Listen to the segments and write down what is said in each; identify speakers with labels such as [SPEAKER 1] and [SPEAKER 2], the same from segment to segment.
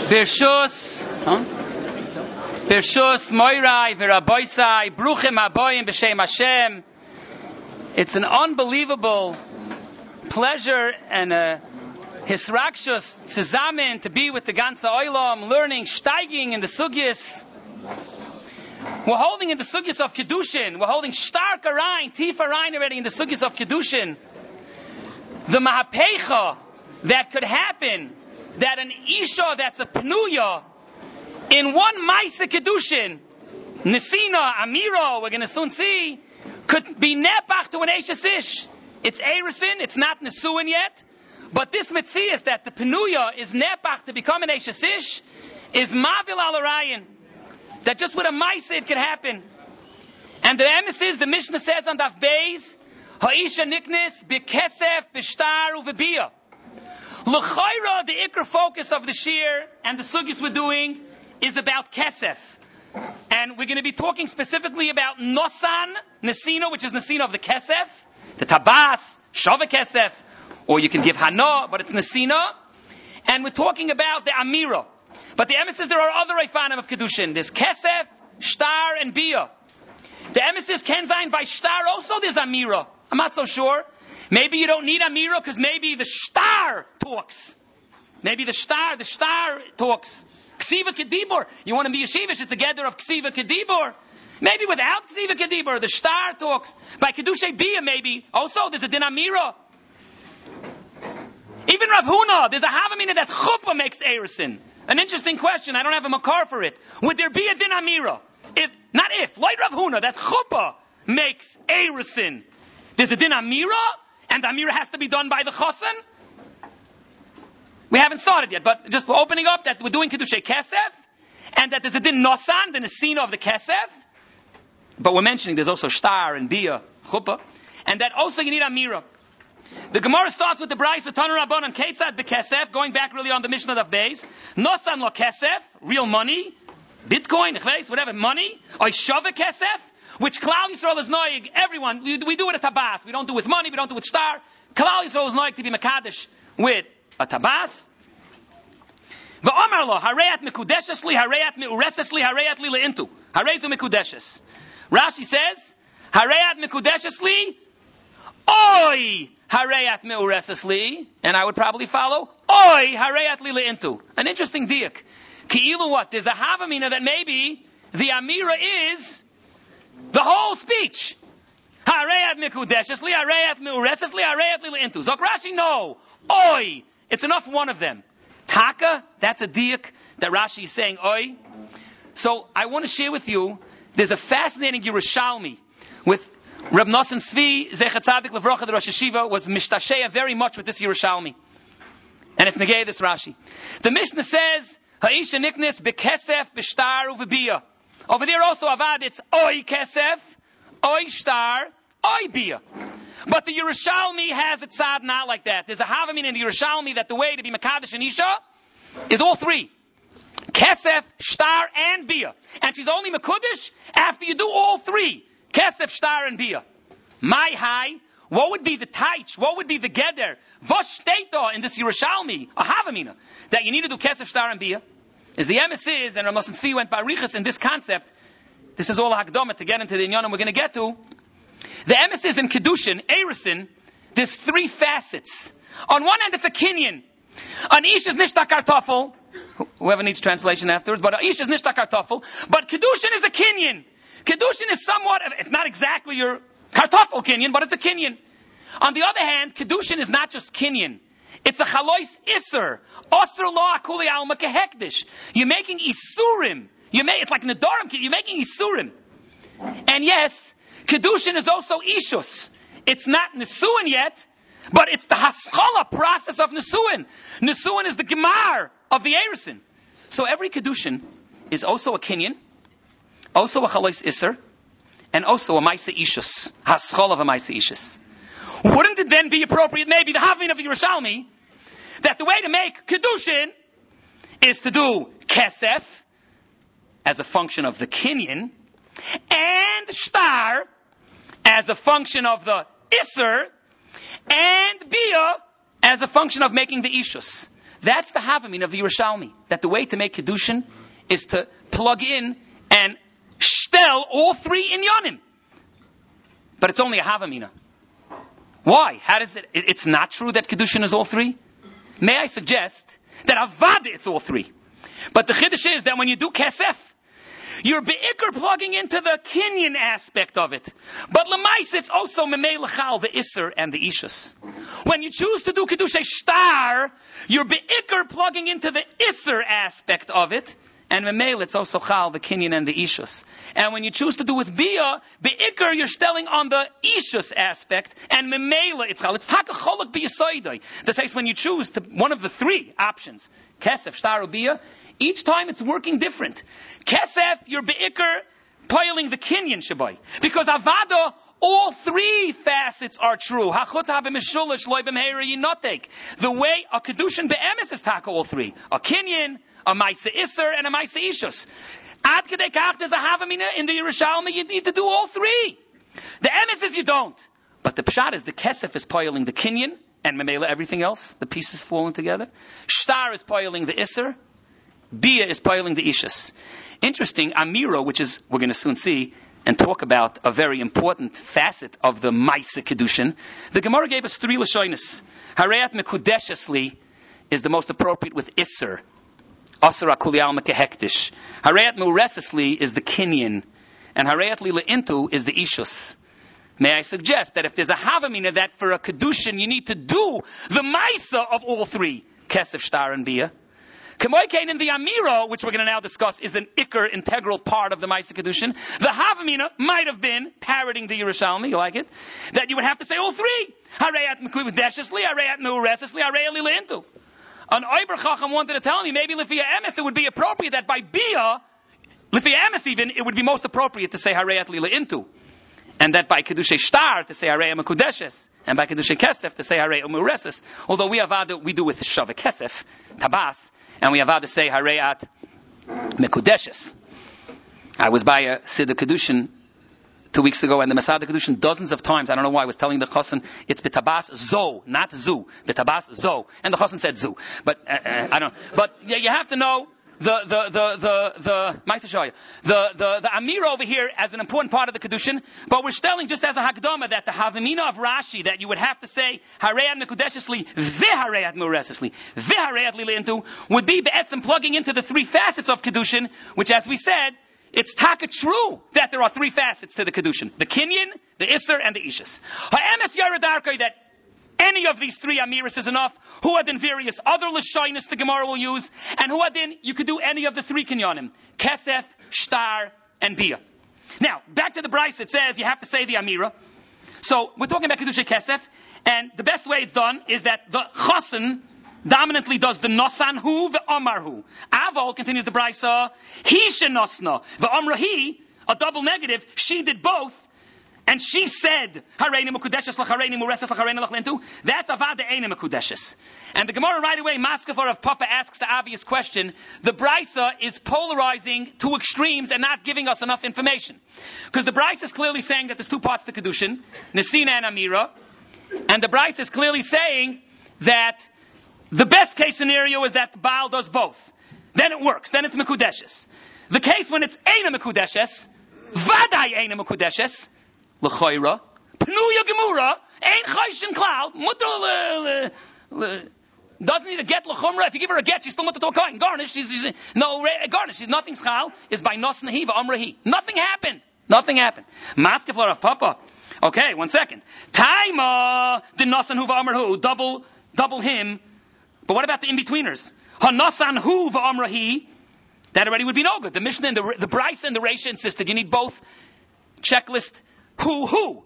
[SPEAKER 1] Birshus Moirai V'Raboisai Bruchim Haboyim B'Shem Hashem. It's an unbelievable pleasure and a hisrakshus zusammen to be with the ganze Olam, learning, steiging in the sugyas. We're holding in the sugyas of Kedushin. We're holding stark arayin, tief arayin already in the sugyas of Kedushin. The mahapecha that could happen, that an isha that's a pnuya in one Maisa Kedushin, Nesina, Amira, we're going to soon see, could be nepach to an Eishes Ish. It's Eirisin, it's not Nesuin yet, but this Metzias that the Penuya is nepach to become an Eishes Ish is Mavil al Arayin. That just with a Maisa it could happen. And the emissaries, the Mishnah says on Daf Beis, Ha'isha Niknis, B'Kesef, B'Shtar, U'V'Biyah. L'chayra, the ikr focus of the shir and the sugis we're doing is about kesef. And we're going to be talking specifically about nosan, nesino, which is nesino of the kesef, the tabas, shava kesef, or you can give hana, but it's nesina. And we're talking about the amira. But the emissaries, there are other reifanim of kedushin. There's kesef, shtar, and bia. The emissaries can sein by shtar also there's amira. I'm not so sure. Maybe you don't need Amira because maybe the star talks. Maybe the star talks. Ksiva Kedibor. You want to be yeshivish, it's a gather of Ksiva Kedibor. Maybe without Ksiva Kedibor, the star talks. By Kedushay Bia maybe. Also, there's a din Amira. Even Rav Huna, there's a Havamina that Chuppah makes Eirisin. An interesting question, I don't have a makar for it. Would there be a din Amira? Like Rav Huna, that Chuppah makes Eirisin. There's a din Amira? And the Amira has to be done by the Chosan? We haven't started yet, but just we're opening up that we're doing Kedushay Kesef, and that there's a din Nosan, the Nesina of the Kesef. But we're mentioning there's also Shtar and Bia, Chuppah, and that also you need Amira. The Gemara starts with the Braisa Tanur Rabban and Ketzad B'Kesef, going back really on the Mishnah of Beis. Nosan lo Kesef, real money, Bitcoin, whatever, money, or Shava Kesef, which Klal Yisrael is noig, everyone, we do it at Tabas. We don't do it with money, we don't do it with star. Klal Yisrael is noig to be Mekadesh with a Tabas. V'omar lo, hareyat mekudeshes li, hareyat meureses li, hareyat li leintu. Harezu mekudeshes. Rashi says, hareyat mekudeshes li, oi hareyat meureses li, and I would probably follow, oi hareyat li leintu. An interesting diak. Ki'ilu what? There's a Havamina that maybe the Amira is the whole speech. Hareyat mikudeshes li, hareyat meureses li, hareyat li leintu. Zok Rashi, no. Oi. It's enough one of them. Taka, that's a diak that Rashi is saying oi. So I want to share with you, there's a fascinating Yerushalmi with Reb Nosson Tzvi, Zechat Tzadik Levrocha, the Rosh Hashiva, was mishtashea very much with this Yerushalmi. And it's negay this Rashi. The Mishnah says, Ha'isha niknis b'kesef b'shtar u'v'biyah. Over there also, Avad, it's Oi Kesef, Oi Shtar, Oi Bia. But the Yerushalmi has a tzad not like that. There's a Havamin in the Yerushalmi that the way to be Mekadesh and Isha is all three. Kesef, Shtar, and Bia. And she's only Mekudesh after you do all three. Kesef, Shtar, and Bia. My high, what would be the taich? What would be the geder? Vosh Steita in this Yerushalmi, a Havamina, that you need to do Kesef, Shtar, and Bia? Is the emes is, and Ramos and Tzvi went by Riches in this concept. This is all a Hakdama to get into the Inyanim we're going to get to. The emes is in Kedushin, Eirisin, there's three facets. On one end, it's a kinyan. An ish is nishta kartoffel. Whoever needs translation afterwards, but ish is nishta kartoffel. But Kedushin is a kinyan. Kedushin is somewhat, it's not exactly your kartoffel kinyan, but it's a kinyan. On the other hand, Kedushin is not just kinyan. It's a chalois iser. Osir lo akuli alma kehekdish. You're making isurim. It's like nedarim. You're making isurim. And yes, Kedushin is also ishus. It's not nesuin yet, but it's the haschala process of nesuin. Nesuin is the gemar of the erisin. So every Kedushin is also a kinyan, also a chalois iser, and also a maisa ishus. Haschala of a maisa ishus. Wouldn't it then be appropriate, maybe the Havmin of the Yerushalmi, that the way to make Kedushin is to do Kesef as a function of the Kinyan and Shtar as a function of the Isser and Bia as a function of making the Ishus. That's the Havamin of the Yerushalmi. That the way to make Kedushin is to plug in and shtel all three inyanim. But it's only a Havamina. Why? How does it? It's not true that Kedushin is all three? May I suggest that Avada it's all three. But the Chiddush is that when you do Kesef, you're be'ikr plugging into the Kinyan aspect of it. But Lemais, it's also Memei Lechal, the Isser and the Ishus. When you choose to do Kedushay Shtar, you're be'ikr plugging into the Isser aspect of it. And Memei, it's also Chal, the Kinyan and the Ishus. And when you choose to do with Bia, be'ikr, you're stelling on the Ishus aspect. And Memei, it's Chal. It's Takacholok B'Yisoidoi. This is when you choose to one of the three options, Kesef, Shtar, or Bia, each time it's working different. Kesef, you're be'ikr piling the Kinyan Shabai. Because Avada, all three facets are true. The way a Kedushin be'emes is taka all three. A Kinyan, a Maisa Isser, and a Maisa Ishus. Ad Kedei Kach, there's a Havamina in the Yerushalmi, you need to do all three. The emes is you don't. But the Pshat is the Kesef is piling the Kinyan, and Memela everything else, the pieces falling together. Shtar is piling the Isser. Bia is piling the Ishus. Interesting, Amira, which is, we're going to soon see, and talk about a very important facet of the Maisa Kedushin. The Gemara gave us three Lashonis. Harayat Mekudeshesli is the most appropriate with Isser. Asar Akuli Alma Kehektish. Harayat Muresesli is the Kinyan. And Harayat Lila Intu is the Ishus. May I suggest that if there's a Havamina that for a Kedushin you need to do the Maisa of all three, Kesef, Shtar, and Bia. Kamoikain in the Amira, which we're going to now discuss, is an Iker integral part of the Maisa Kedushin. The Havamina might have been parroting the Yerushalmi, you like it? That you would have to say all three. Harayat Mekudeshesli, Harayat Muresesli, Harayat Lila Intu. An Oiber Chacham wanted to tell me maybe Lifia Emes it would be appropriate that by Bia, Lifia Emes even, it would be most appropriate to say Harayat Lila Intu. And that by Kedushay Shtar to say Harayat Mekudeshes. And by Kedushay Kesef to say Harayat Mureses. Although we do with Shavah Kesef, Tabas, and we have to say Harayat Mekudeshes. I was by a Siddur Kedushin 2 weeks ago, and the Masada Kedushin dozens of times, I don't know why, I was telling the Chassan, it's Betabas Zo, not Zu. Betabas Zo. And the Chassan said Zu. But, I don't know. But you have to know the Amir over here as an important part of the Kedushin, but we're telling just as a Hakdama that the Havamina of Rashi, that you would have to say Harayat Mekudeshesli, V'Harayat Muresesli, V'Harayat Lila Intu, would be Be'etzim plugging into the three facets of Kedushin, which as we said, it's taka true that there are three facets to the Kedushin. The Kinyan, the Isser, and the Ishus. Ha'emes Yaradarkai, that any of these three Amiris is enough. Huadin various other Lashonis the Gemara will use. And Huadin, you could do any of the three Kinyanim. Kesef, Shtar, and Bia. Now, back to the Bryce, it says you have to say the Amira. So, we're talking about Kedushay Kesef. And the best way it's done is that the Chassan dominantly does the Nosan Hu, the Omar Hu. Aval, continues the Brysa, he shenosna. The Omra he, a double negative, she did both. And she said, Hareini Mekudeshes l'chareini Mureses l'chareini l'chlentu. That's Avada Eina Mekudeshes. And the Gemara right away, Maskefar of Papa asks the obvious question. The Brisa is polarizing two extremes and not giving us enough information. Because the Brisa is clearly saying that there's two parts to Kedushin, Nesina and Amira. And the Brisa is clearly saying that the best case scenario is that the Baal does both. Then it works. Then it's Mekudeshes. The case when it's Eina Mekudeshes, Vadai Eina Mekudeshes, L'choira, Pnuya Gemura, Ein Chayshin Klal, Mutter doesn't need a get l'chumra. If you give her a get, she's still mutter to a kohen. Garnish, she's garnish. She's nothing schal. Is by nos nahiva amrahi. Nothing happened. Maskeflar of Papa. Okay, 1 second. Taima the nosan huva amrahu double him. But what about the in-betweeners? Ha-nosan huva amrahi. That already would be no good. The Mishnah and the Bryce and the Reisha insisted you need both. Checklist. Who?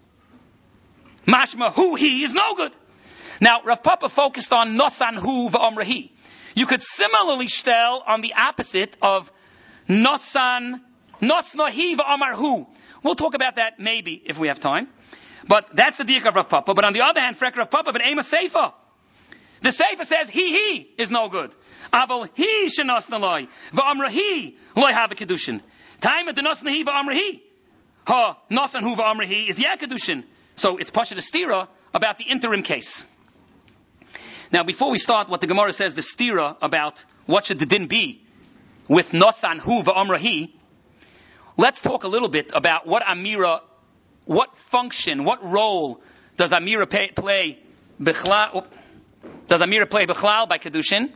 [SPEAKER 1] Mashma who he is no good. Now, Rav Papa focused on Nosan hu v'omrahi. You could similarly shtel on the opposite of Nosnahi v'omar hu. We'll talk about that maybe if we have time. But that's the diak of Rav Papa. But on the other hand, Frek Rav Papa, but Ema Seifa. The Seifa says he is no good. Aval he shenosnaloi v'omrahi loy have a kedushin. Time at the Nosnahi v'omrahi. Ha, Nosan Huva Amrahi is Yakadushin. So it's Pasha the Stira about the interim case. Now, before we start, what the Gemara says, the stira about what should the din be with Nosan Hu v'Amrahi, let's talk a little bit about what Amira, what function, what role does Amira play Bichlal, by Kedushin,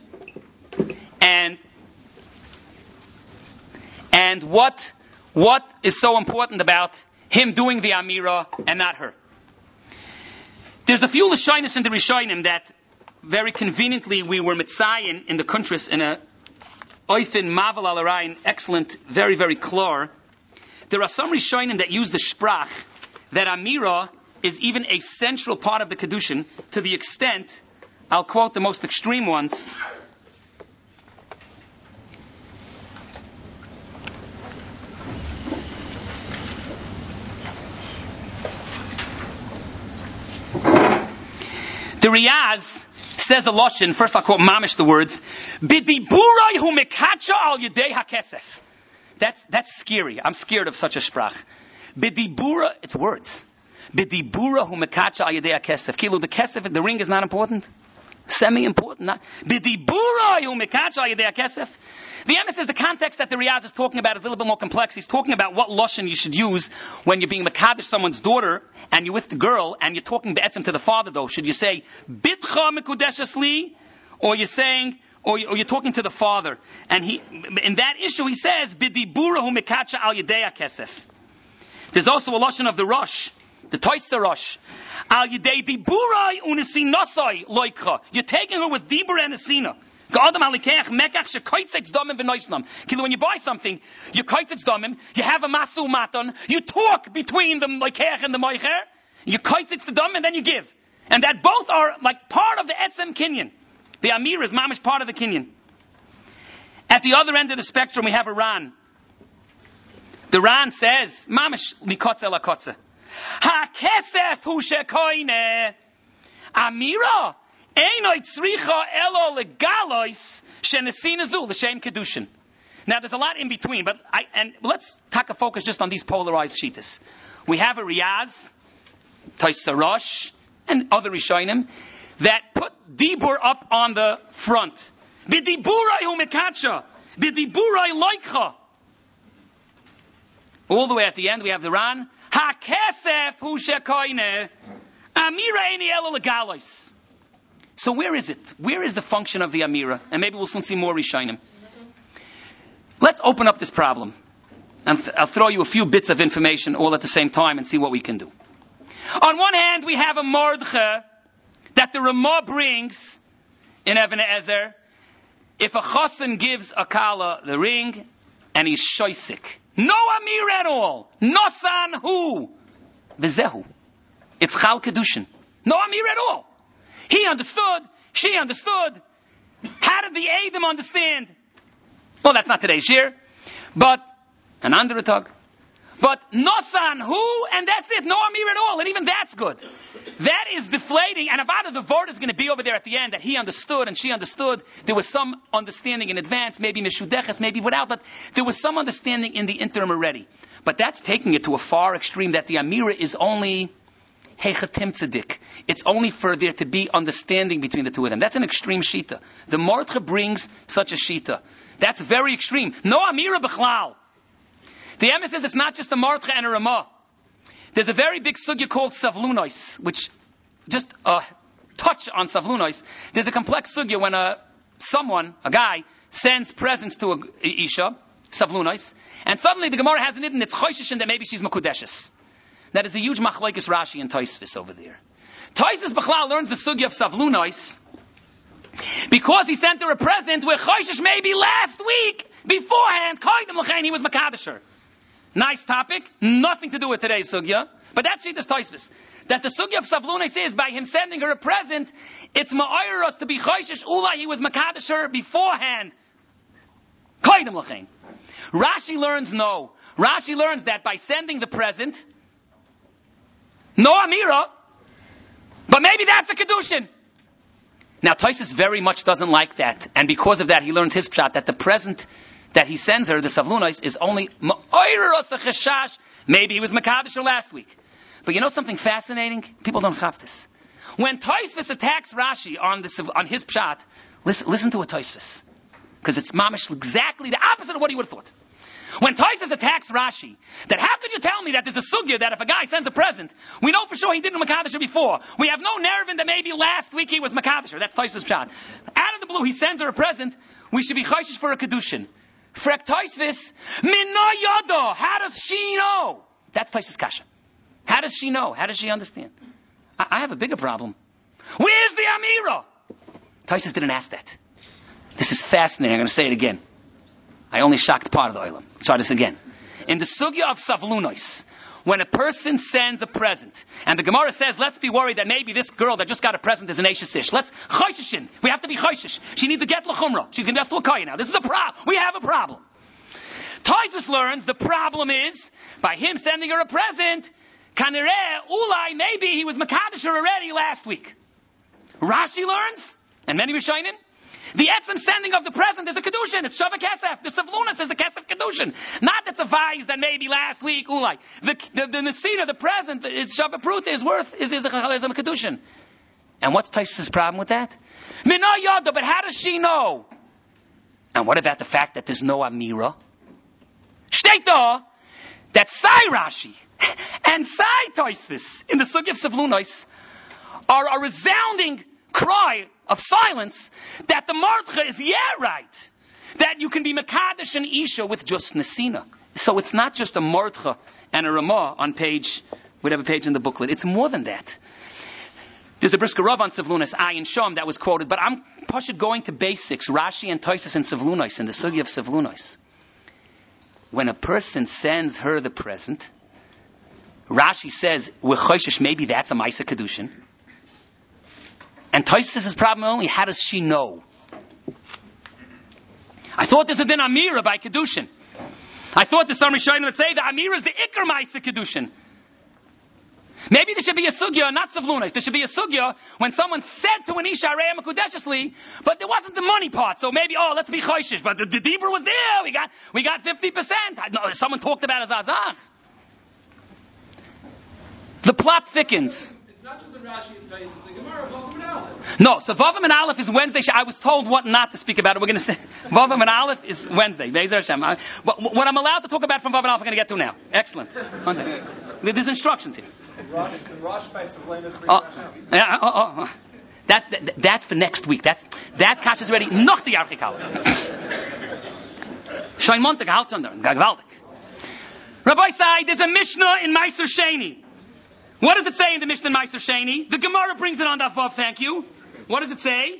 [SPEAKER 1] and what is so important about him doing the Amira and not her. There's a few Lashonis in the Rishonim that very conveniently we were mitzayin in the Kuntris in a Oifin Mavel al Arayin, excellent, very, very klar. There are some Rishonim that use the sprach that Amira is even a central part of the Kedushin to the extent, I'll quote the most extreme ones. The Riyaz says a lashon. First, I'll quote mamish the words. B'diburai hu mekacha al yedei hakesef. That's scary. I'm scared of such a sprach. B'dibura, it's words. B'dibura hu mekacha al yedei hakesef. Kilo, the kesef, the ring is not important. Semi-important. B'diburai hu mekacha al yedei hakesef. The emphasis, the context that the Riyaz is talking about is a little bit more complex. He's talking about what lashon you should use when you're being mekadesh someone's daughter and you're with the girl and you're talking be'etzem to the father though. Should you say, bitcha mekudeshes li? Or you're saying, or you're talking to the father. And in that issue he says, b'dibura hu mekacha al yedei kesef. There's also a lashon of the Rosh, the Toysa Rosh. Al yedei diburai unesinasai loikcha. You're taking her with dibur and esina. When you buy something, you kaitzetz domim, you have a masu maton, you talk between the lekeach and the moicher, you kaitzetz the dom and then you give. And that both are like part of the etzem kinyan. The amir is mamish part of the kinyan. At the other end of the spectrum, we have a Ran. The Ran says, mamish likotze lakotze. Ha-kesef hu shekoine. Amira. Now there's a lot in between, but let's take a focus just on these polarized shitas. We have a Riyaz, Toysa Rosh, and other Rishonim that put Dibur up on the front. B'diburai hu mekacha, b'diburai loikcha. All the way at the end we have the Ran, ha-kesef hu shekoine, amira eini elo legalois. So where is it? Where is the function of the Amira? And maybe we'll soon see more Rishonim. Let's open up this problem. And I'll throw you a few bits of information all at the same time and see what we can do. On one hand, we have a Mordcha that the Ramah brings in Even Ezer. If a Chassan gives a Kala the ring and he's shoisik. No Amir at all. Nosan hu. V'zehu. It's Chal Kedushin. No Amir at all. He understood. She understood. How did the Eidim understand? Well, that's not today's shir. But, an undertog. But, Nosan, who? And that's it. No Amir at all. And even that's good. That is deflating. And Avada, the word is going to be over there at the end that he understood and she understood. There was some understanding in advance, maybe Mishudeches, maybe without, but there was some understanding in the interim already. But that's taking it to a far extreme that the Amira is only Hechatim Tzedik. It's only for there to be understanding between the two of them. That's an extreme shita. The Mordcha brings such a shita. That's very extreme. No Amira B'chlal. The Emes says it's not just a Mordcha and a Ramah. There's a very big sugya called Savlunois, which just a touch on Savlunois. There's a complex sugya when a guy, sends presents to a Isha, Savlunois, and suddenly the Gemara has an idin, it's Chosheshin that maybe she's Makudeshes. That is a huge machlokes Rashi and Tosfos over there. Tosfos B'chlal learns the sugya of Savlunois because he sent her a present where Choshesh maybe last week beforehand, Koydem L'chein, he was Makadesher. Nice topic, nothing to do with today's sugya, but that's Shittas Tosfos. That the sugya of Savlunois is by him sending her a present, it's ma'ayros to be Choshesh Ula, he was Makadesher beforehand. Koydem L'chein. Rashi learns no. Rashi learns that by sending the present, no Amira, but maybe that's a Kedushin. Now, Tosfos very much doesn't like that, and because of that, he learns his pshat that the present that he sends her, the Savlunois, is only Ma'ayros a Cheshash. Maybe he was Makadesher last week. But you know something fascinating? People don't have this. When Tosfos attacks Rashi on his pshat, listen to what Tosfos, because it's mamish exactly the opposite of what he would have thought. When Tosfos attacks Rashi, that how could you tell me that there's a sugya that if a guy sends a present, we know for sure he didn't Makadisher before. We have no nerve that maybe last week he was Makadisher. That's Tosfos pshat. Out of the blue, he sends her a present. We should be chayshish for a kedushin. Frek Tosfos, Minna Yada. How does she know? That's Tosfos kasha. How does she know? How does she understand? I have a bigger problem. Where's the Amira? Tosfos didn't ask that. This is fascinating. I'm going to say it again. I only shocked part of the oilam. Try this again. In the sugya of savlunos, when a person sends a present, and the Gemara says, let's be worried that maybe this girl that just got a present is an Eishesish. Let's chayshishin. We have to be chayshish. She needs to get l'chumrah. She's going to be asked to l'kaya now. This is a problem. We have a problem. Tosfos learns the problem is, by him sending her a present, kanireh, ulai, maybe he was Makadisher already last week. Rashi learns, and many Rishonim, the etzem sending of the present is a kedushin. It's shava kesef. The savlunas is the kesef kedushin. Not that's a vise that maybe last week, ulai. The nesina, the present, is shava pruta, is worth, is a kedushin. And what's Tosfos' problem with that? Mina yada, but how does she know? And what about the fact that there's no amira? Shteita, that Sai Rashi and Sai Tosfos in the sugya of savlunos are a resounding cry of silence that the Mordcha is right. That you can be Mekadesh and Isha with just Nesina. So it's not just a Mordcha and a Ramah on page, whatever page in the booklet. It's more than that. There's a Brisker Rav on Savlunos, Ayin Shom, that was quoted, but I'm going to basics, Rashi and Tosfos and Savlunos, in the Sugya of Savlunos. When a person sends her the present, Rashi says, maybe that's a Maisa Kedushin. And Tosfos' problem only, how does she know? I thought there's a din Amira by Kedushin. I thought there's some Rishonim that say that Amira is the Iker Maisa Kedushin. Maybe there should be a sugya, not savlunos. There should be a sugya when someone said to an Isha Reya Mekudeshesli, but there wasn't the money part. So maybe, let's be chayshish. But the Dibur was there. We got 50%. No, someone talked about a Zazach. The plot thickens.
[SPEAKER 2] It's not just the Rashi and Tosfos, the Gemara, Vavim and Aleph.
[SPEAKER 1] No, so Vavim and Aleph is Wednesday. I was told what not to speak about it. We're going to say Vavim and Aleph is Wednesday. Be'ezer Hashem. What I'm allowed to talk about from Vavim and Aleph, I'm going to get to now. Excellent. One second. There's instructions here. That's for next week. That kash is ready. Noch the Archikal. Shoin Montag Haltzander. Gagvaldik. Rabbi Sai, there's a Mishnah in Meiser Sheni. What does it say in the Mishnah in Meiser Sheni? The Gemara brings it on that Vav, thank you. What does it say?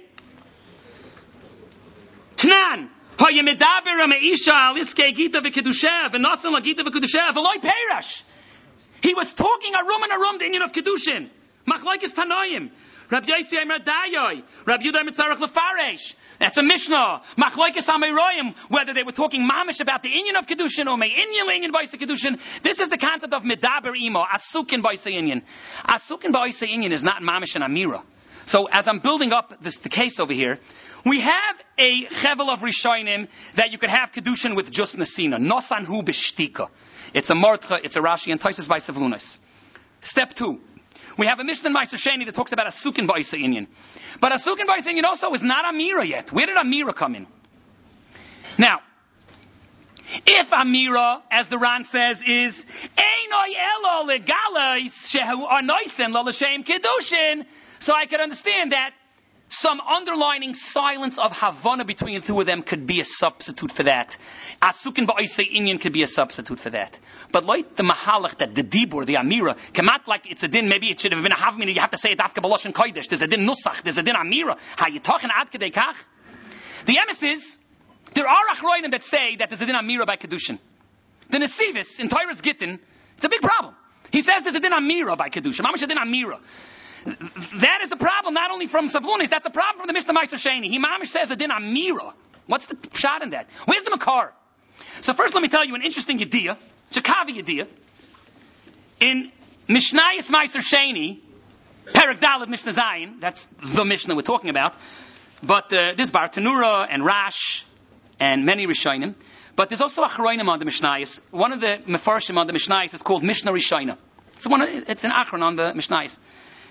[SPEAKER 1] Tnan. Hoyemedaber ameisha aliske gita v'kedushev v'nasan lagita v'kedushev v'loi peirash. He was talking a room, the Indian of Kedushin. Machlaikis Tanoim. Rabbi Yossi Eimer Dayoi. Rabbi Yudah Mitzarech Lefaresh. That's a Mishnah. Machlaikis Ameiroyim. Whether they were talking mamish about the Indian of Kedushin or Me'inyan Baisa Kedushin. This is the concept of Medaber Imo. Asukin Baisa Inyan. Asukin Baisa Inyan is not mamish and Amira. So as I'm building up the case over here, we have a chevel of Rishonim that you could have Kedushin with just Nesina. Nosan hu b'shtika. It's a Mordcha, it's a Rashi, and Tosfos by Savlunos. Step 2. We have a Mishnah in Meiser Sheni that talks about a Sukin Ba'isa Inyan. But a Sukin Ba'isa Inyan also is not Amira yet. Where did Amira come in? Now, if Amira, as the Ran says, is Einoi Elo Legalais Shehu Arnoisen Lo L'Shem Kedushin, so I could understand that some underlining silence of Havana between the two of them could be a substitute for that. Asukin ba'isei inyan could be a substitute for that. But like the mahalach, that the dibur, the amira, kamat like it's a din, maybe it should have been a havmina, you have to say it after balosh and kodesh. There's a din nusach, there's a din amira. How you talking ad kedei kach? The emes is, there are achroinim that say that there's a din amira by kedushin. The nesivis in Torah's Gittin, it's a big problem. He says there's a din amira by kedushin. Mamish a din amira. That is a problem not only from Savlunis, that's a problem from the Mishnah Meiser Sheni. He mamish says a din amira. What's the shot in that? Where's the makar? So first let me tell you an interesting yediyah, Chakavi yediyah. In Mishnayos Meiser Sheni, Perek Daled Mishnah Zayin, that's the Mishnah we're talking about, but there's Bar Tanura and Rash and many Rishonim, but there's also a Achroinim on the Mishnayos. One of the Mefarshim on the Mishnayos is called Mishnah Rishonim. It's an Achron on the Mishnayos.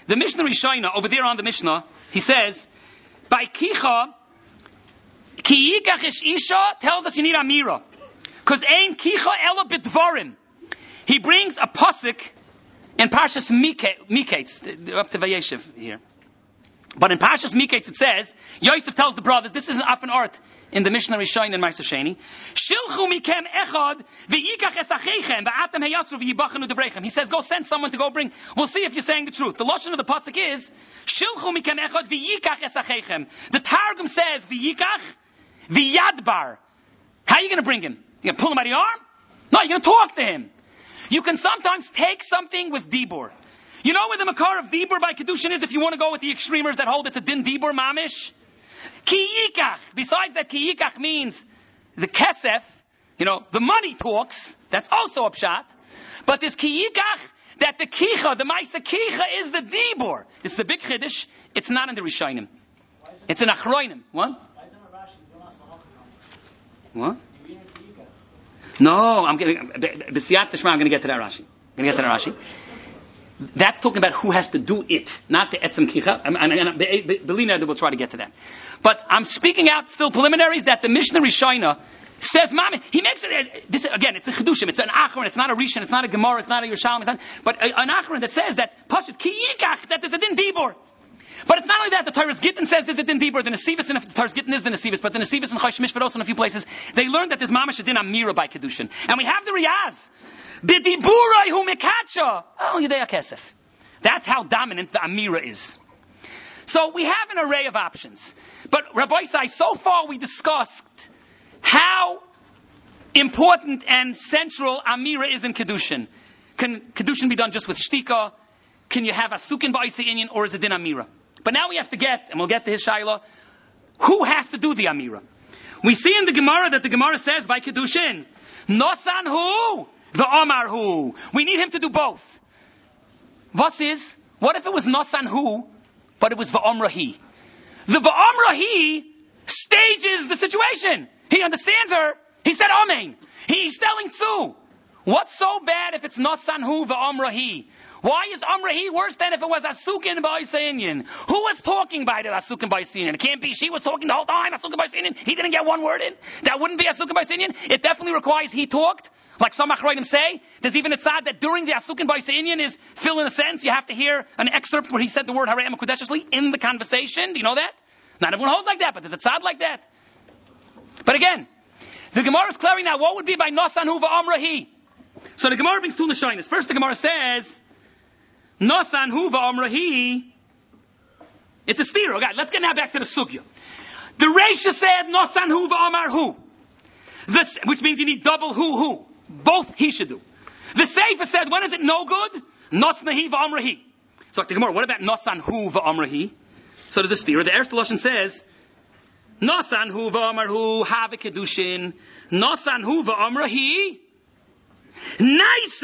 [SPEAKER 1] The Mishnah Rishayna, over there on the Mishnah, he says, by Kicha, Ki yikach ish isha tells us you need Amira. Because ein Kicha ela b'dvarim. He brings a pasuk in Parshas Miketz, up to Vayeshev here. But in Parshas Miketz it says, Yosef tells the brothers, this is an often art in the Mishnah Rishon and Ma'aser Sheni, Shilchu mikem echad v'yikach es acheichem v'atem heyasru v'yibachanu devrechem. He says, go send someone to go bring. We'll see if you're saying the truth. The lashon of the pasuk is, Shilchu mikem echad v'yikach es acheichem. The Targum says, v'yikach v'yadbar. How are you going to bring him? You going to pull him by the arm? No, you're going to talk to him. You can sometimes take something with dibur. You know where the makar of dibur by kedushin is? If you want to go with the extremers that hold it's a din dibur mamish, ki yikach. Besides that, ki yikach means the kesef. The money talks. That's also a pshat. But this ki yikach, that the kicha, the ma'isa kicha, is the dibur. It's the big chiddush. It's not in the rishonim. It's in achroinim. What? What? No, I'm going to get to that Rashi. That's talking about who has to do it, not the etzem kicha. The Lina will try to get to that. But I'm speaking out still preliminaries that the Mishnah Rishayna says, Mami, he makes it, this again, it's a chedushim, it's an achron, it's not a rishon, it's not a gemara, it's not a Yerushalmi, but an achron that says that, Pashut, ki yikach, that there's a din dibur. But it's not only that, the Torah's Gittin says there's a din dibur, the Nesivus, and if the Torah's Gittin is the Nesivus, but the Nesivus and Chayshmish, but also in a few places, they learned that there's mamash a din amira by kedushin. And we have the Riyaz. The diburai hu mekacha. Oh, yedei kesef. That's how dominant the amira is. So we have an array of options. But Rabbi Isai, so far we discussed how important and central amira is in kedushin. Can kedushin be done just with shtika? Can you have a sukin ba'isa inyan, or is it din amira? But now we have to get, and we'll get to his shaila, who has to do the amira? We see in the Gemara that the Gemara says by kedushin, nosan hu, the omar hu. We need him to do both. What if it was nosan hu, but it was va'omrahi? The va'omrahi stages the situation. He understands her. He said amen. He's telling Tzu. What's so bad if it's nosan hu va'omrahi? Why is Amrahi worse than if it was Asukin Ba'isayinyan? Who was talking by the Asukin Ba'isayinyan? It can't be she was talking the whole time, Asukin Ba'isayinyan. He didn't get one word in. That wouldn't be Asukin Ba'isayinyan. It definitely requires he talked. Like some Achroinim say, there's even a tzad that during the Asukin Ba'isayinyan is fill in a sense. You have to hear an excerpt where he said the word Harei Mekudeshly in the conversation. Do you know that? Not everyone holds like that, but there's a tzad like that. But again, the Gemara is clearing now what would be by Nosan Hu Va'amrahi. So the Gemara brings two Lashonos. First the Gemara says, Nosan hu va'amrahi. It's a steer. Okay, let's get now back to the sugya. The Reisha said Nosan hu va'amar hu. This, which means you need double hu. Both he should do. The Sefer said, when is it no good? Nosnahi va'amrahi. So the Gemara, what about Nosan hu va'amrahi? So there's a steer. The Erste Lashon says, Nosan hu va'amar hu have kedushin. Nosan hu va'amrahi. Nice,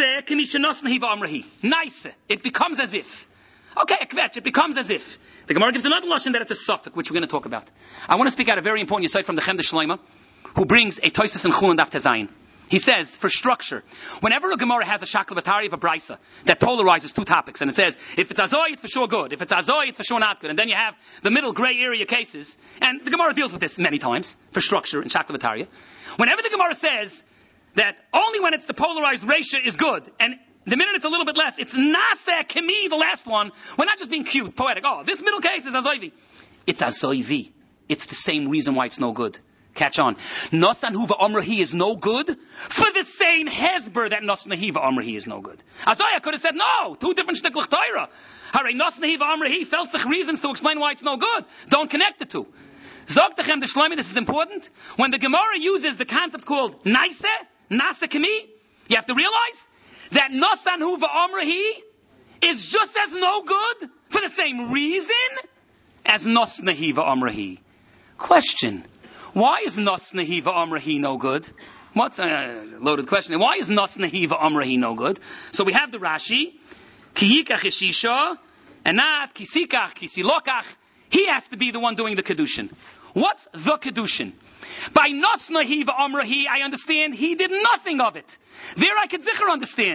[SPEAKER 1] nice. It becomes as if. Okay, it becomes as if. The Gemara gives another lashon that it's a suffix, which we're going to talk about. I want to speak out a very important aside from the Chemda Shleima, who brings a Toisus and Chulin Daf Tezayin. He says, for structure, whenever a Gemara has a shakla of a brisa that polarizes two topics, and it says, if it's azoi, it's for sure good. If it's azoi, it's for sure not good. And then you have the middle gray area cases, and the Gemara deals with this many times, for structure in shakla. Whenever the Gemara says, that only when it's the polarized Reisha is good, and the minute it's a little bit less, it's Naseh Kemi, the last one. We're not just being cute, poetic. Oh, this middle case is Azoivi. It's Azoivi. It's the same reason why it's no good. Catch on. Nosan Huva Omrahi is no good for the same Hezber that Nosan Hiva Omrahi is no good. Azoya could have said, no, two different shtiklach Torah. Hare Nosan Hiva Omrahi felt sich reasons to explain why it's no good. Don't connect the two. Zog Techem the Shlemi, this is important. When the Gemara uses the concept called Naise, Nasa Kemi, you have to realize that Nosan Hu Va'amrahi is just as no good for the same reason as Nosnahi Va'amrahi. Question. Why is Nosnahi Va'amrahi no good? What's a loaded question? Why is Nosnahi Va'amrahi no good? So we have the Rashi, Ki yikach ishisha, and not Kisikach, Kisilokach. He has to be the one doing the Kedushin. What's the Kedushin? By Nosnahi va'amrahi, I understand he did nothing of it. There I could zicher understand.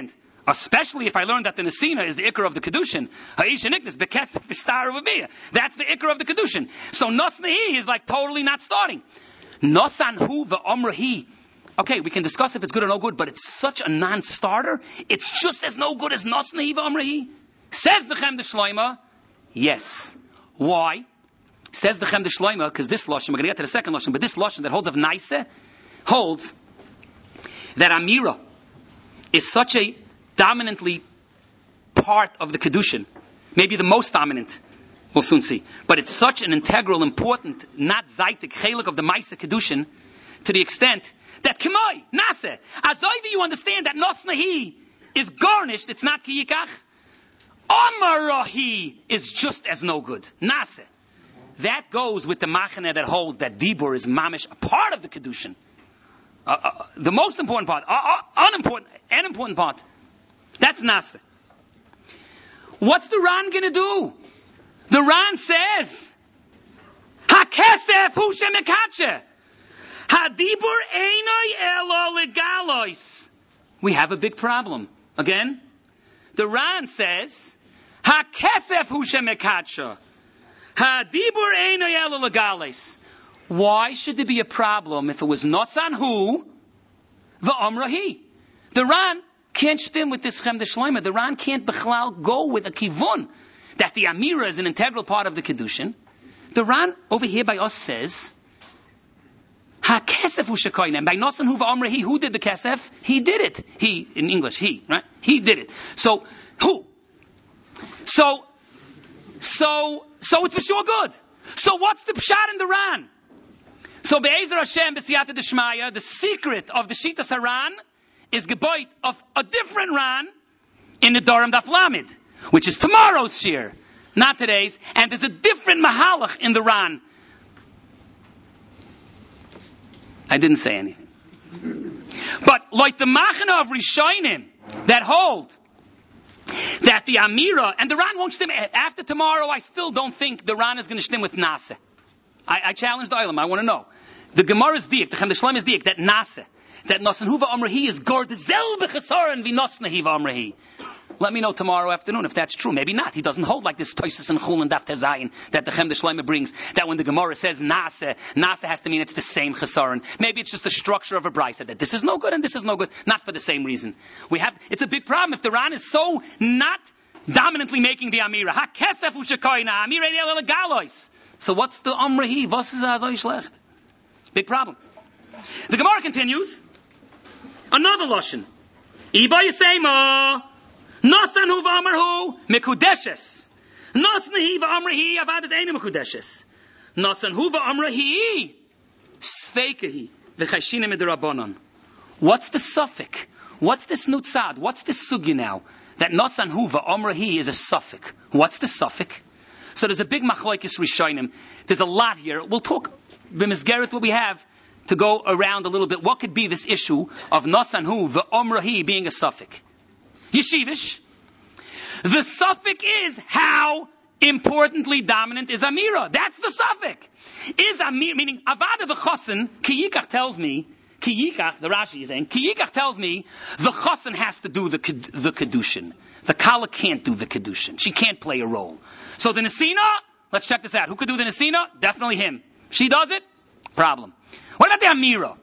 [SPEAKER 1] Especially if I learned that the Nesina is the Iker of the Kedushin. Ha'isha Niknas, Bekesef V'Shtar V'Biyah. That's the Iker of the Kedushin. So Nos Nahi is like totally not starting. Nosan Hu V'Omrahi. Okay, we can discuss if it's good or no good, but it's such a non-starter. It's just as no good as Nos Nahi V'Omrahi. Says the Chem de Shloima, yes. Why? Says the Chem de Shloima, because this Lashon, we're going to get to the second Lashon, but this Lashon that holds of Naise, holds that Amira is such a dominantly part of the Kedushin. Maybe the most dominant. We'll soon see. But it's such an integral, important, not Zaitik, Chelik of the Maisa Kedushin, to the extent that K'moi, Nase, Azoivi, you understand that Nos Nahi is garnished, it's not Kiyikach. Amarahi is just as no good. Nase. That goes with the Machane that holds that Dibur is Mamish, a part of the Kedushin. The most important part, an important part. That's Nase. What's the Ran going to do? The Ran says, HaKesef hu shemekache. HaDibur einoi elo legalois. We have a big problem. Again, the Ran says, HaKesef hu shemekache. HaDibur einoi elo legalois. Why should there be a problem if it was Nosan hu v'omrahi? The Ran can't stem with this Chem de Shloima. The Ran can't bechlal go with a kivun that the Amira is an integral part of the Kedushin. The Ran over here by us says, HaKesef hu shekoinem. By Nosan hu v'omrahi, who did the kesef? He did it. He, in English, he, right? He did it. So, who? So it's for sure good. So what's the pshat in the Ran? So Be'ezer Hashem B'siyata D'Shmaya, the secret of the Shitas HaRan is geboit of a different Ran in the Doram Daf Lamed, which is tomorrow's shir, not today's, and there's a different Mahalach in the Ran. I didn't say anything. But like the Machana of Rishonim that hold that the Amira, and the Ran won't stem, after tomorrow I still don't think the Ran is going to stem with Naseh. I challenge the Olam. I want to know. The Gemara's diak, the Chem de Shloim is diak, that Naseh, that Nosan hu v'omrahi is gordezel b'chesaron v'nos nahi v'omrahi. Let me know tomorrow afternoon if that's true. Maybe not. He doesn't hold like this Tosis and Chul and Daf Tezayin that the Chem de Shloim brings, that when the Gemara says Naseh has to mean it's the same chesaron. Maybe it's just the structure of a brisa, that this is no good and this is no good, not for the same reason. It's a big problem if the Ran is so not dominantly making the Amira. HaKesef hu shekoina, Amira el galois. So what's the Amrahi? Was is azoi schlecht? Big problem. The Gemara continues. Another lashon. Iba yisema Nosan hu v'amarhu mikudeshes. Nosnahi v'amrahi avadas einu mikudeshes. Nosan hu v'amrahi sveikahi v'chayshina midrabanan. What's the suffix? What's this nutzad? What's this sugi now? That Nosan hu v'amrahi is a suffix. What's the suffix? So there's a big machlokes rishonim. There's a lot here. We'll talk b'mizgeret what we have to go around a little bit. What could be this issue of Nosan hu v'omrahi being a suffix? Yeshivish. The suffix is how importantly dominant is Amira. That's the suffix. Is Amira, meaning Avada v'chosen, Kiyikach tells me, Kiyikach, the Rashi is saying, Kiyikach tells me the chosen has to do the Kedushin. The Kala can't do the Kedushin. She can't play a role. So the Nesina, let's check this out. Who could do the Nesina? Definitely him. She does it? Problem. What about the Amira?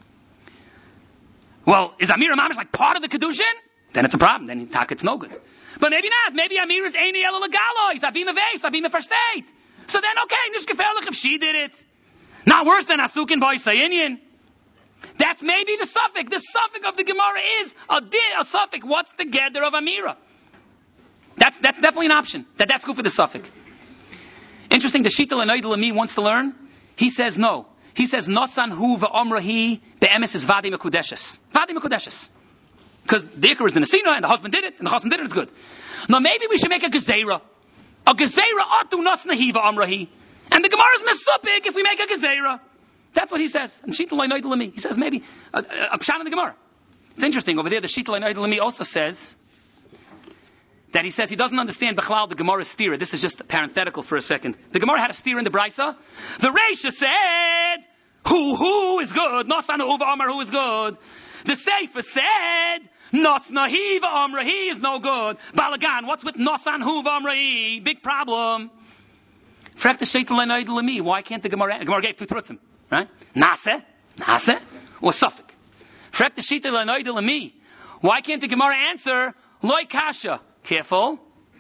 [SPEAKER 1] Well, is Amira Mamish like part of the Kedushin? Then it's a problem. Then it's no good. But maybe not. Maybe Amira is Eini Ela Legalois. Abim Aveis. Abim Versteht. So then, okay, Nish Gefährlich if she did it. Not worse than Asukin Boy Sayinyan. That's maybe the suffix. The suffix of the Gemara is a suffix. What's the gather of Amira? That's definitely an option. That's good for the suffix. Interesting. The Shita L'Noid L'Mi wants to learn. He says no. He says Nosan hu v'omrahi be'emes is Vadi Mekudeshes. Vadi Mekudeshes. Because the Iker is the Nesina, and the husband did it, and the husband did it, it's good. Now maybe we should make a Gezerah. A Gezerah atu Nos nahi v'omrahi. And the Gemara is mesupik if we make a Gezerah. That's what he says. And Shita L'Noid L'Mi. He says maybe a pshat in the Gemara. It's interesting. Over there, the Shita L'Noid L'Mi also says that he says he doesn't understand Bechlal, the Gemara's steer. This is just parenthetical for a second. The Gemara had a steer in the Brisa. The Reisha said, who is good? Nosan hu v'omar, who is good? The Sefer said, Nos nahi v'amrahi is no good. Balagan, what's with Nosan hu v'amrahi? Big problem. Why can't the Gemara? The Gemara gave two trutzim, right? Nase, or Suffolk. Why can't the Gemara answer? Loi kasha. Careful.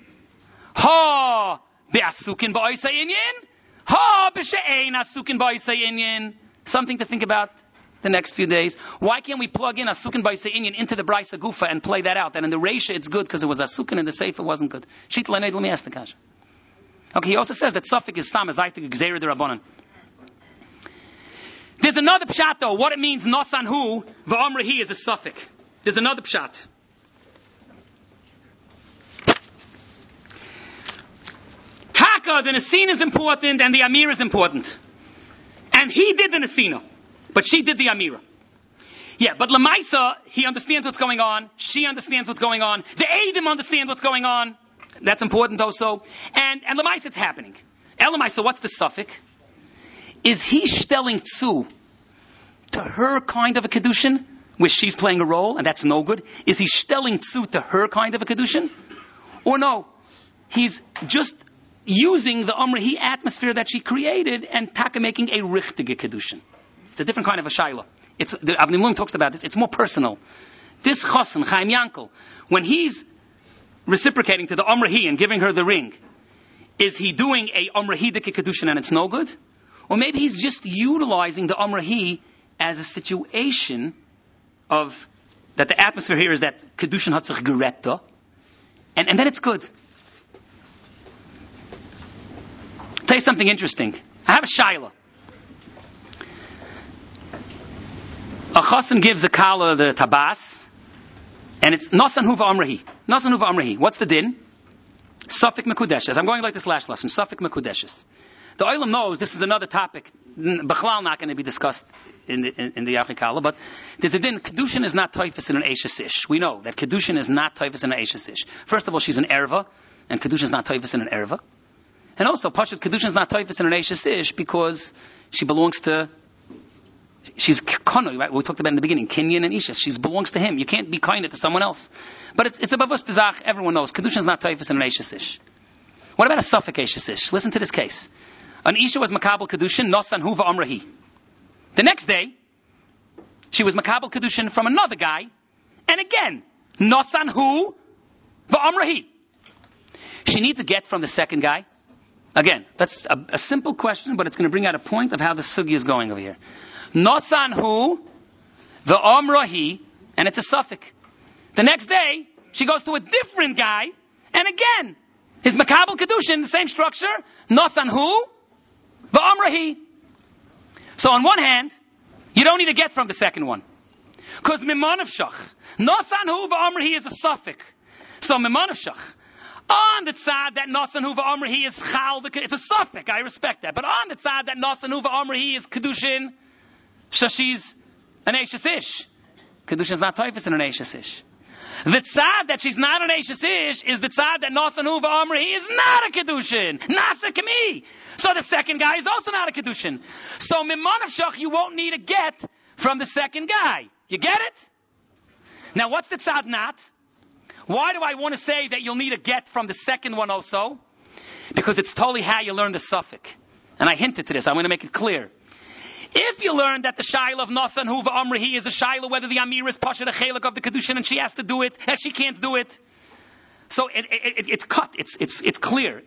[SPEAKER 1] Ha be'asukin ba'isa inyan. Ha b'she'ein asukin ba'isa inyan. Something to think about the next few days. Why can't we plug in asukin ba'isa inyan into the Brisa Gufa and play that out? That in the Reisha it's good because it was asukin, and the Sefer wasn't good. Shita l'noid, let me ask the kasha. Okay, he also says that Suffolk is Stam, Zaytik, Gzeir D'Rabbanan. There's another pshat though, what it means, Nosan hu, v'amrahi is a Suffolk. There's another pshat. Taka, the Nesina is important and the Amira is important. And he did the Nesina, but she did the Amira. Yeah, but Lamaisa, he understands what's going on, she understands what's going on, the Eidim understand what's going on. That's important also. And Lamaisa, it's happening. Lamaisa, what's the suffix? Is he stelling to her kind of a kedushin, where she's playing a role, and that's no good? Is he stelling to her kind of a kedushin? Or no, he's just using the Amrahi atmosphere that she created and taka making a richtige kedushin. It's a different kind of a shaila. The Avnei Miluim talks about this. It's more personal. This Chassan, Chaim Yankel, when he's reciprocating to the Amrahi and giving her the ring, is he doing a Amrahidike kedushin and it's no good? Or maybe he's just utilizing the Amrahi as a situation of that the atmosphere here is that kedushin hat sich geretta, and then it's good. I'll tell you something interesting. I have a shaila. A chassan gives a kala the tabas, and it's Nosan hu v'amrahi. Nosan hu v'amrahi. What's the din? Suffolk mekudeshes. I'm going like this last lesson. Suffolk mekudeshes. The Olam knows this is another topic. Bechlal not going to be discussed in the Yachikala, but there's a din. Kedushin is not toifus in an Eishes Ish. We know that Kedushin is not toifus in an Eishes Ish. First of all, she's an erva, and Kedushin is not toifus in an erva. And also, Pashat Kedushin is not toifus in an Eishes Ish because she belongs to. She's konoi, right? We talked about in the beginning, Kinyan and Isha. She belongs to him. You can't be kind to someone else. But it's a babus tezach. Everyone knows Kedushin is not toifus in an Eishes Ish. What about a Suffolk Eishes Ish? Listen to this case. An Isha was Makabal Kedushin, Nosan hu v'amrahi. The next day, she was Makabal Kedushin from another guy, and again, Nosan hu v'amrahi. She needs a get from the second guy. Again, that's a simple question, but it's going to bring out a point of how the sugi is going over here. Nosan hu v'amrahi, and it's a suffix. The next day, she goes to a different guy, and again, his Makabal Kedushin, the same structure, Nosan hu v'amrahi. So on one hand, you don't need to get from the second one. Because mimanavshach, Nosan hu v'amrahi is a suffix. So mimanavshach. On the tzad that Nosan hu v'amrahi is chal, it's a suffix, I respect that. But on the tzad that Nosan hu v'amrahi is kedushin, she's an Eishes Ish. Kedushin is not toifus in an Eishes Ish. The tzad that she's not an Eishes Ish is the tzad that Nosan hu v'amrahi is not a kedushin. Nasa kami. So the second guy is also not a kedushin. So mimanavshach, you won't need a get from the second guy. You get it? Now what's the tzad not? Why do I want to say that you'll need a get from the second one also? Because it's totally how you learn the suffix. And I hinted to this. I'm going to make it clear. If you learn that the shaila of Nosan hu v'amrahi is a shaila whether the Amir is pasha the chelik of the kedushin and she has to do it, and she can't do it, so it's cut. It's clear.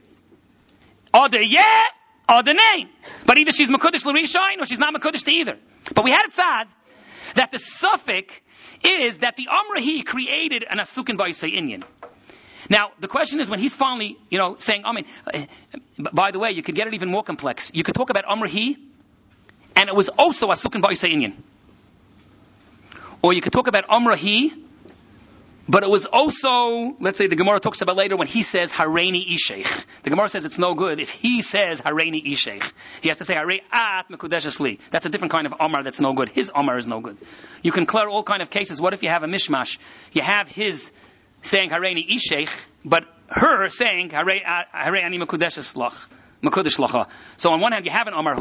[SPEAKER 1] Or the name. But either she's mekudesh l'rishayin or she's not mekudesh to either. But we had it said that the suffix is that the Amrahi created an asukin b'isay inyan. Now, the question is when he's finally, saying, by the way, you could get it even more complex. You could talk about Amrahi, and it was also asukin b'isay inyan. Or you could talk about Amrahi, but it was also, let's say the Gemara talks about later when he says Hareini Isheich. The Gemara says it's no good if he says Hareini Isheich. He has to say Harei At Mekudeshes Li. That's a different kind of Amar that's no good. His Amar is no good. You can clear all kind of cases. What if you have a mishmash? You have his saying Hareini Isheich, but her saying Harei Ani Mekudesh Lacha. So on one hand you have an Amar Hu,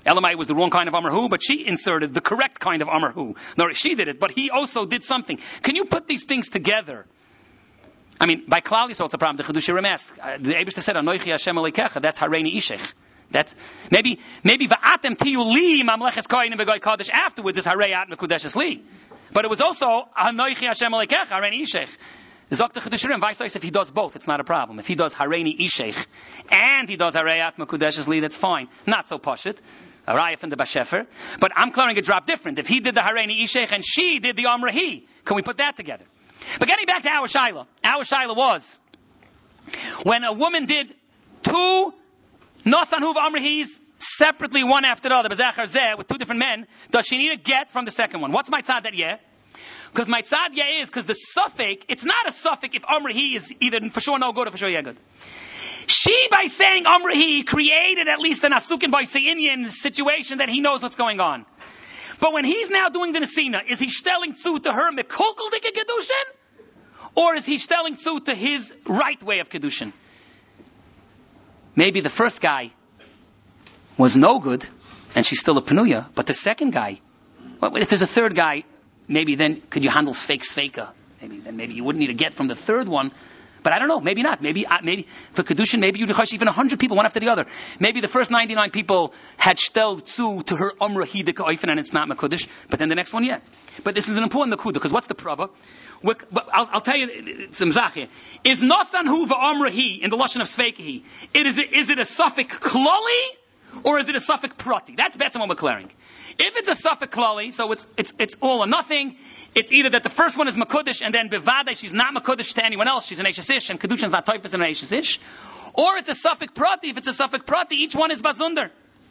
[SPEAKER 1] Elamai was the wrong kind of Amar but she inserted the correct kind of Amar No, she did it, but he also did something. Can you put these things together? I mean, by Klal Yisrael, it's a problem. The Chedush Yirim asks, the Eibishter said, Anoichi Hashem Aleikecha, that's Hareini Ishech. That's, maybe Va'atem Tiyu Li Mamleches Kohanim V'Goy Kodesh afterwards is Harei At Mekudeshes Li. But it was also Anoichi Hashem Aleikecha, Hareini Ishech. Zok the Chedush Yirim, vice versa, if he does both, it's not a problem. If he does Hareini Ishech and he does Harei At Mekudeshes Li, that's fine. Not so pashut. Arayah from the Bashefer. But I'm clearing a drop different. If he did the Hareini Ishech and she did the Amrahi, can we put that together? But getting back to our Shaila was when a woman did two Nosan Huv Amrahis separately, one after the other, B'Zachar Zeh, with two different men, does she need a get from the second one? What's my tzad that yeah? Because my tzad yeah is because the suffix, it's not a suffix if Amrahi is either for sure no good or for sure yeah good. She, by saying Amrahi, created at least an Asukin by Seinian situation that he knows what's going on. But when he's now doing the Nesina, is he stelling to her Mekulkel Dike Kedushin? Or is he stelling to his right way of Kedushin? Maybe the first guy was no good, and she's still a Penuya, but the second guy, well, if there's a third guy, maybe then could you handle Sveika? Maybe you wouldn't need a get from the third one. But I don't know, maybe not. Maybe for Kedushin, maybe you'd have even 100 people, one after the other. Maybe the first 99 people had shtelled to her Umrah Hidika Oifen and it's not Mekudesh, but then the next one, yeah. But this is an important Nakuda, because what's the Prabha? I'll tell you some Zachir. Is Nosan Hu v'Amrahi in the Lashon of Sveikahi, is it a suffix klali or is it a suffix prati? That's better what we're declaring. If it's a suffix klali, so it's all or nothing. It's either that the first one is Mekudesh and then Bevadai, she's not Mekudesh to anyone else, she's an Eishes Ish, and Kedushin's not Taifas and an Eishes Ish. Or it's a suffix prati. If it's a suffix prati, each one is Bazunder.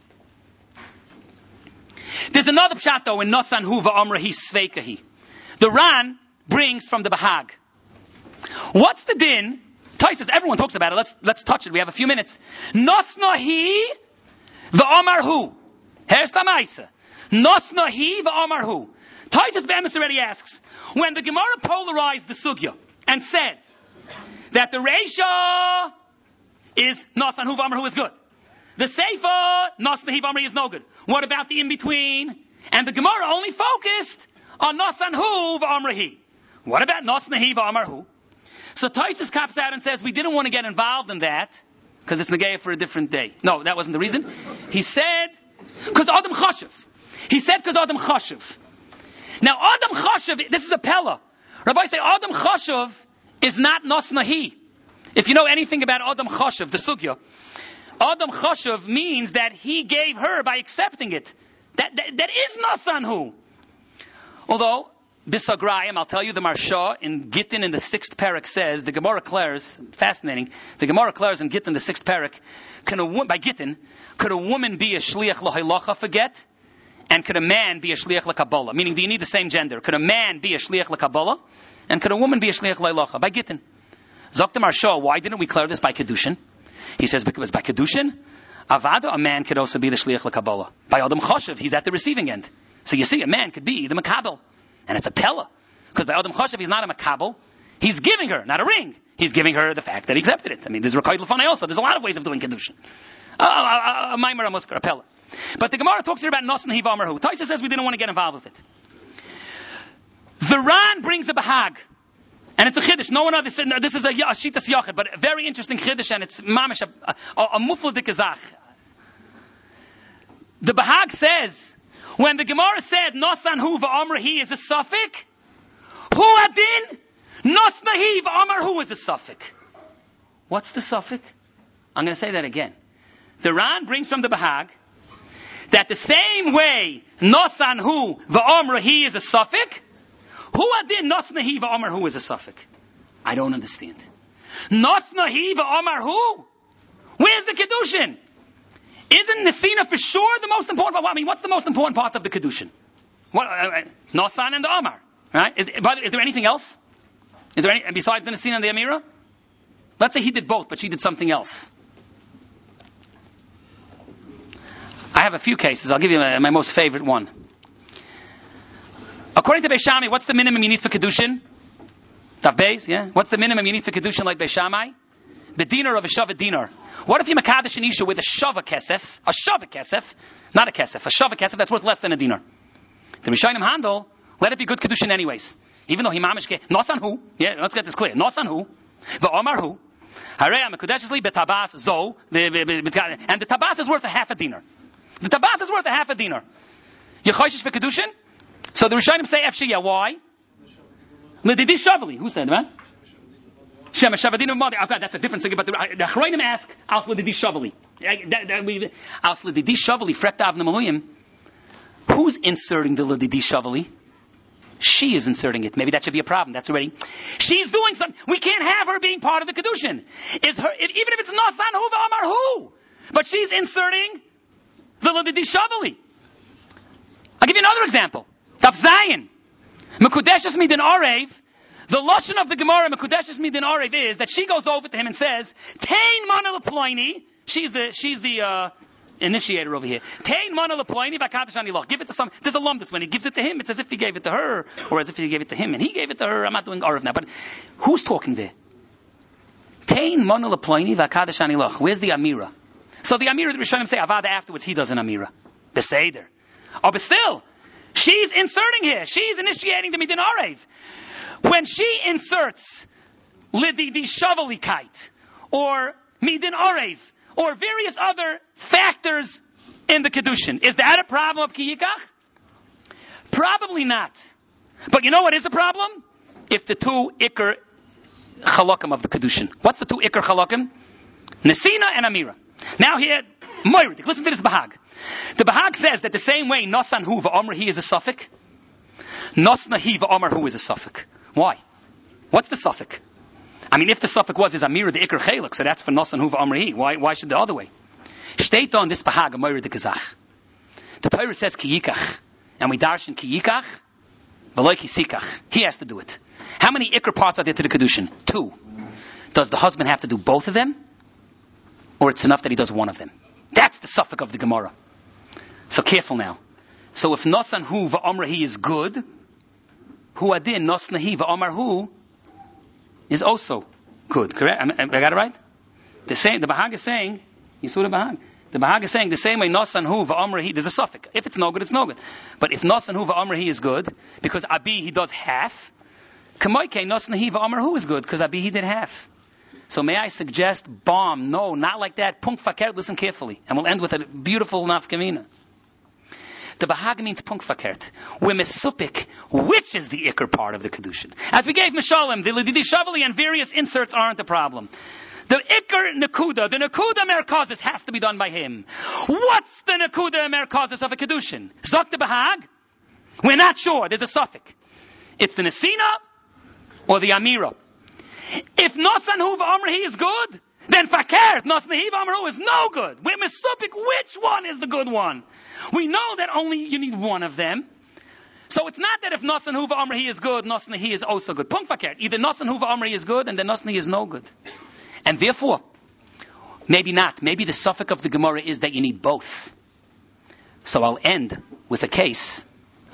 [SPEAKER 1] There's another pshat though in Nosan Hu v'Amrahi Sveikahi. The Ran brings from the Bahag. What's the din? Taisus, everyone talks about it. Let's touch it. We have a few minutes. Nosnahi v'Amarhu. Here's the Maisa. Nosnahi v'Amarhu. Taisus Be'emes already asks, when the Gemara polarized the Sugya and said that the Reisha is Nosan Hu v'Amarhu is good, the Seifa Nosnahi v'Amrahi is no good. What about the in-between? And the Gemara only focused on Nosan Hu v'Amrahi. What about Nosnahi v'Amarhu? So Taisus cops out and says we didn't want to get involved in that because it's Negaya for a different day. No, that wasn't the reason. He said because Adam Chashiv. He said because Adam Chashiv. Now Adam Chashiv, this is a Pella. Rabbi say Adam Chashiv is not Nosnahi. If you know anything about Adam Chashiv, the Sugya, Adam Chashiv means that he gave her by accepting it. That is Nosan Hu. Although Bisagrayim, I'll tell you, the Marsha in Gittin in the 6th parak says, the Gemara declares, fascinating, the Gemara declares in Gittin the 6th parak, by Gittin, could a woman be a shliach l'haylacha for get? And could a man be a shliach l'kabbalah? Meaning, do you need the same gender? Could a man be a shliach l'kabbalah? And could a woman be a shliach l'haylacha? By Gittin. Zok the Marsha, why didn't we declare this by Kedushin? He says, because by Kedushin, Avada, a man could also be the shliach l'kabbalah. By Adam Chashiv, he's at the receiving end. So you see, a man could be the makabel. And it's a pella. Because by Adam Chashiv, he's not a makabel. He's giving her, not a ring. He's giving her the fact that he accepted it. I mean, there's Rakayt L'fanei also. There's a lot of ways of doing Kedushin. A Maimer, a Muskar, a pella. But the Gemara talks here about Nosan Hu v'Amarhu. Taisa says we didn't want to get involved with it. The Ran brings a Bahag. And it's a Chiddush. No one this is a Shitas Yachid, but a very interesting Chiddush, and it's mamish, a mufladik azach. The Bahag says, when the Gemara said Nosan Hu v'Amrahi is a suffix, Hu adin Nosnahi v'Amarhu is a suffix. What's the suffix? I'm going to say that again. The Ran brings from the Bahag that the same way Nosan Hu v'Amrahi is a suffix, Hu adin Nosnahi v'Amarhu is a suffix. I don't understand. Nosnahi v'Amarhu? Where's the Kedushin? Isn't Nesina for sure the most important part? I mean, what's the most important parts of the Kedushin? Nosan and the Amar. Right? Is there anything else? Is there any, besides the Nesina and the Amira? Let's say he did both, but she did something else. I have a few cases. I'll give you my most favorite one. According to Beis Shammai, what's the minimum you need for Kedushin? Tav Beis, yeah? What's the minimum you need for Kedushin like Beis Shammai? the dinar of a shava dinar. What if you makadosh an isha with a shava kesef, not a kesef, a shava kesef that's worth less than a dinar? The Rishonim handle, let it be good kedushin anyways. Even though he mamish ke, nosan hu, yeah, let's get this clear, nosan hu, the omar hu, harei mekudeshesli betabas zo, and the tabas is worth a half a dinar. The tabas is worth a half a dinar. You choishish for kedushin? So the Rishonim say efshiyah, why? L'didi shavli, who said that? Shema Shavadinu Madi. Okay, that's a different thing. But the Achronim ask Al L'Didi Shavali. Al L'Didi Shavali. Frekta Avna Maluyim. Who's inserting the L'Didi Shavali? She is inserting it. Maybe that should be a problem. That's already. She's doing something. We can't have her being part of the kedushin. Is her even if it's Nasan Hu V'Amar Hu, but she's inserting the L'Didi Shavali. I'll give you another example. Taf Zayin. Mekudeshes Midin Arev. The lashon of the Gemara Mekudeshes Midin Arev is that she goes over to him and says, "Tain mana leploini." She's the initiator over here. Tain mana leploini v'akadosh ani loch. Give it to some. There's a lumdus when he gives it to him. It's as if he gave it to her, or as if he gave it to him and he gave it to her. I'm not doing Arev now, but who's talking there? Tain mana leploini v'akadosh ani loch. Where's the Amira? So the Amira, the Rishonim say Avada afterwards. He does an Amira. Beseder. Oh, but still, she's inserting here. She's initiating the Midin Arev. When she inserts L'Didi Shavalikite or Midin Arev or various other factors in the Kedushin, is that a problem of Kiyikach? Probably not. But you know what is a problem? If the two Iker Chalakim of the Kedushin. What's the two Iker Chalakim? Nesina and Amira. Now here, Moiridik, listen to this Bahag. The Bahag says that the same way Nosan Hu v'Omer He is a suffix, Nosna He v'Omer Hu is a suffix. Why? What's the suffix? I mean, if the suffix was Amira the Iker Chelak, so that's for Nosan Hu v'Omer He. Why should the other way? State on this Bahag Moiridik Kazach. The Torah says Kiyikach, and we darshan Kiyikach, v'loy Kisikach. He has to do it. How many Iker parts are there to the Kedushin? 2. Does the husband have to do both of them? Or it's enough that he does one of them? That's the suffix of the Gemara. So careful now. So if Nosan Hu v'Omer He is good, Hu Adin Nosna He v'Omar Hu is also good. Correct? I got it right? The Bahag is saying, you saw the Bahag? The Bahag is saying the same way Nosan Hu v'Omer He, there's a suffix. If it's no good, it's no good. But if Nosan Hu v'Omer He is good, because Abi he does half, Kamoike Nosna He v'Omer Hu is good, because Abi he did half. So may I suggest bomb? No, not like that. Punk fakert, listen carefully. And we'll end with a beautiful nafkamina. The Bahag means punk fakert. We're mesupik, which is the Iker part of the Kedushin. As we gave Mishalim, the L'Didi Shavali and various inserts aren't a problem. The Iker Nakuda, the Nakuda Merkazis has to be done by him. What's the Nakuda Merkazis of a Kedushin? Zok the Bahag? We're not sure. There's a suffix. It's the Nesina or the Amira. If Nosan Hu v'Omer He is good, then Fakert, Nosan Hu v'Omer Hu is no good. We're mesupik, which one is the good one? We know that only you need one of them. So it's not that if Nosan Hu v'Omer He is good, Nosan He is also good. Punk Fakert. Either Nosan Hu v'Omer He is good, and then Nosan He is no good. And therefore, maybe not. Maybe the suffix of the Gemara is that you need both. So I'll end with a case,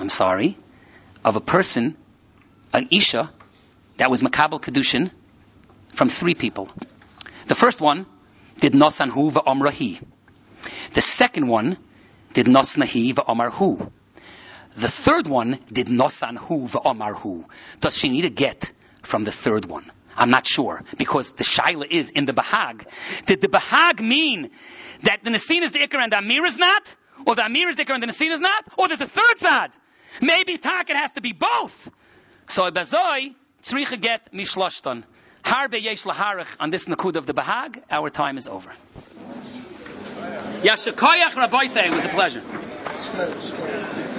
[SPEAKER 1] of a person, an Isha, that was Makabel Kedushin, from 3 people. The first one did Nosan Hu v'Omer He. The second one did Nosna He v'Omar Hu. The third one did Nosan Hu v'Omar Hu. Does she need a get from the third one? I'm not sure, because the shaila is in the Bahag. Did the Bahag mean that the Nesin is the Iker and the Amir is not? Or the Amir is the Iker and the Nesin is not? Or there's a third side? Maybe it has to be both. So Bazoi tzricha get mishlashton. Harbe yesh laharich on this nakud of the Bahag. Our time is over. Yashakoyach Rabbi say it was a pleasure.